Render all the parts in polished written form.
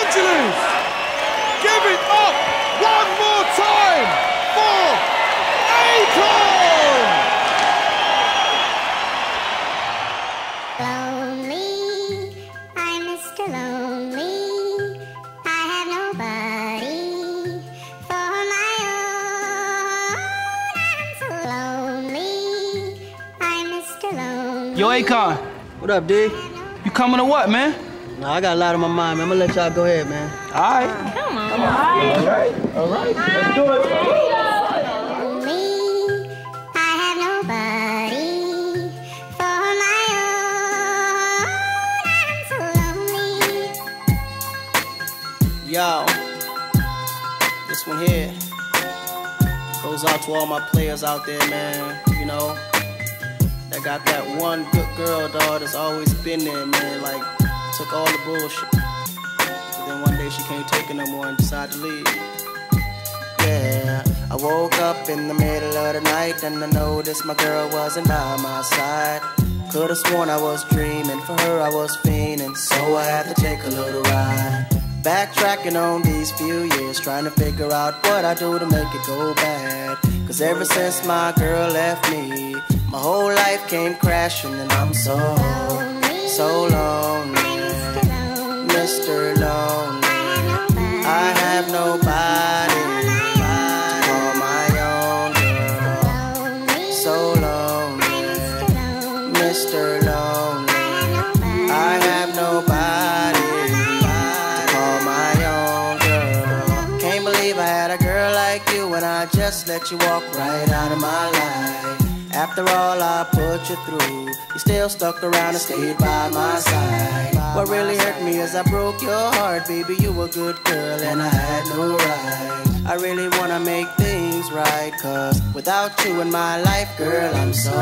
Angeles! Give it up one more time for Akon! Lonely, I'm Mr. Lonely. I have nobody for my own. I'm so lonely, I'm Mr. Lonely. Yo, Akon, What up, D? you coming or what, man? Nah, I got a lot on my mind, man. I'm gonna let y'all go ahead, man. All right. Come on. All right. Let's do it. Lonely, I have nobody for my own. I'm so lonely. Yo, this one here goes out to all my players out there, man. You know, that got that one good girl, dog, that's always been there, man. Like, took all the bullshit. But then one day she can't take it no more and decided to leave. Yeah, I woke up in the middle of the night and I noticed my girl wasn't by my side. Could've sworn I was dreaming, for her I was fiending, so I had to take a little ride. Backtracking on these few years, trying to figure out what I do to make it go bad. Cause ever since my girl left me, my whole life came crashing and I'm so lonely. Mr. Lonely, I have nobody to call my own girl. So lonely, Mr. Lonely, I have nobody to call my own girl. Can't believe I had a girl like you and I just let you walk right out of my life. After all I put you through, you still stuck around and stayed by my side. What really hurt me is I broke your heart, baby, you a good girl and I had no right. I really wanna make things right, cause without you in my life, girl, I'm so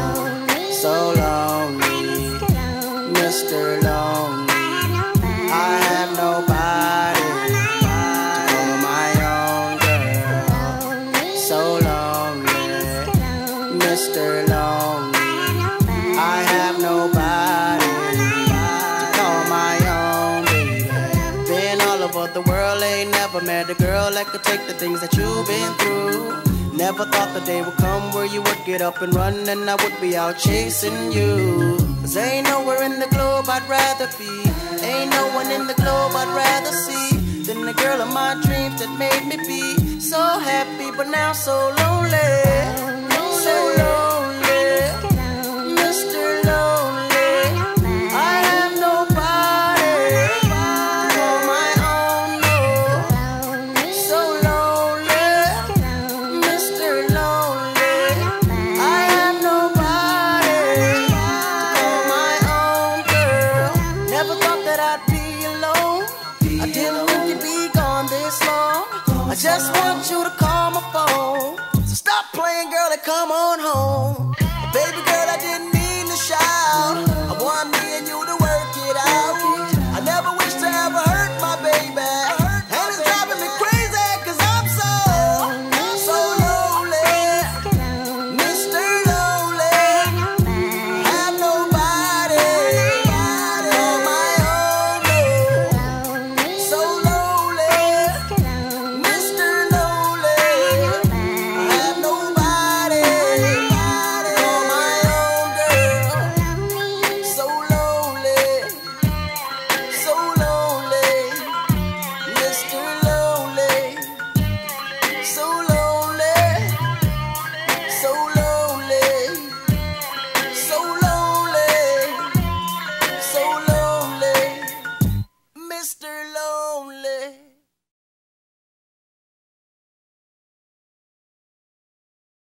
lonely. Mr. Lonely, I have nobody to call my own girl. So lonely, Mr. Lonely, I have nobody to call my own, baby. Been all over the world, ain't never met a girl that could take the things that you've been through. Never thought the day would come where you would get up and run and I would be out chasing you. Cause ain't nowhere in the globe I'd rather be, ain't no one in the globe I'd rather see than the girl of my dreams that made me be so happy but now so lonely. So lonely, Mr. Lonely, I have nobody to call my own, no. So lonely, Mr. Lonely, I have nobody to call my own girl. Never thought that I'd be alone, I didn't think you'd be gone this long. I just want you to call my phone. Stop playing, girl, and come on home.